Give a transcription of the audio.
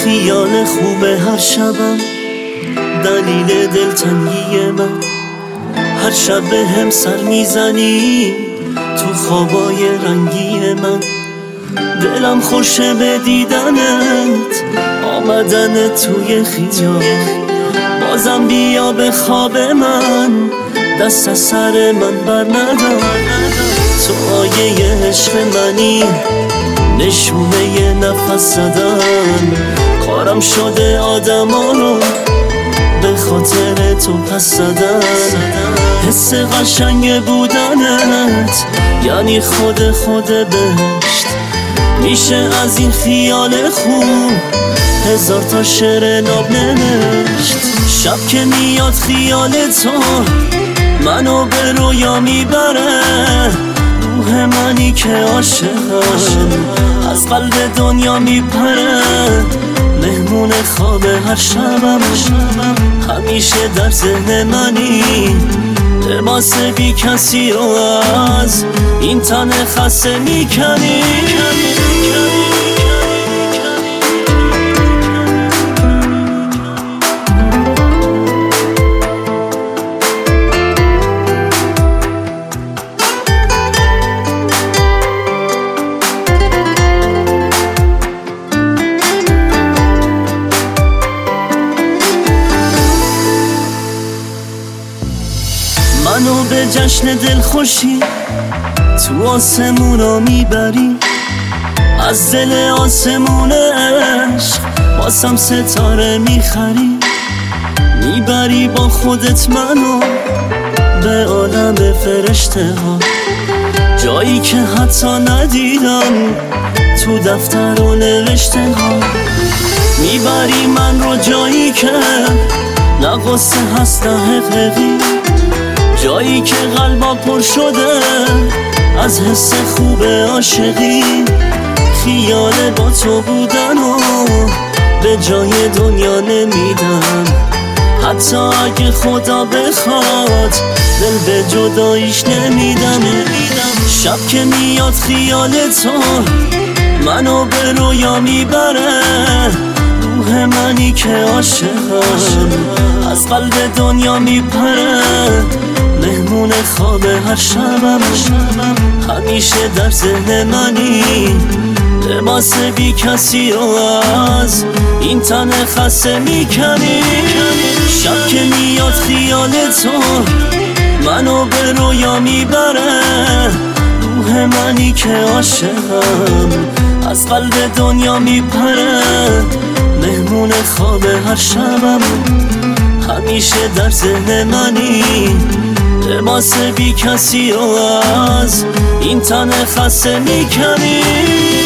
خیال خوب هر شبم دلیل دلتنگی من. هر شب به هم سر میزنی تو خوابای رنگی من. دلم خوشه به دیدنت، آمدن توی خیال. بازم بیا به خواب من، دست از سر من بر ندار. تو آیه عشق منی، نشونه ی نفس زدن. کارم شده آدما رو به خاطر تو پس زدن. حس قشنگ بودنت یعنی خود بهشت. میشه از این خیال خوب هزار تا شعر ناب نوشت. شب که میاد خیال تو منو به رویا میبره. روح منی که عاشقم از قلب دنیا میپره. مهمون خواب هر شبم، همیشه در ذهن منی. لباس بی کسی رو از این تن خسته میکنی. منو به جشن دلخوشی تو آسمونا میبری. از دل آسمون عشق واسم ستاره میخری. میبری با خودت منو به عالم فرشته ها، جایی که حتی ندیدم تو دفتر و نوشته ها. میبری من رو جایی که نه قصه هست نه حقیقی، جایی که قلبا پر شده از حس خوب عاشقی. خیال با تو بودن و به جای دنیا نمیدم. حتی اگه خدا بخواد دل به جداییش نمیدم. شب که میاد خیال تو منو به رویا میبره. روح منی که عاشقم از قلب دنیا میپره. مهمون خواب هر شبم، همیشه در ذهن منی. لباس بی کسی رو از این تن خسته میکنی. شب که میاد خیال تو منو به رویا میبره. روح منی که عاشقم از قلب دنیا میپره. مهمون خواب هر شبم، همیشه در ذهن منی. لباس بی کسی رو از این تن خسته میکنی.